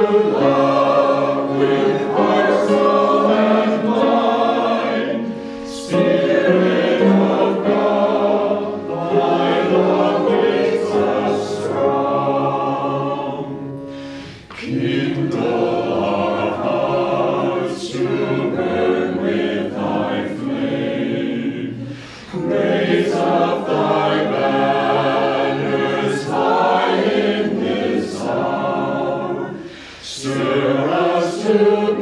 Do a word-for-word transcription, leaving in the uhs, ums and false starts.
love with heart, soul, and mind. Spirit of God, thy love makes us strong. Kindle our hearts to burn with thy flame. Raise up thy banners high in this hour. Stir us to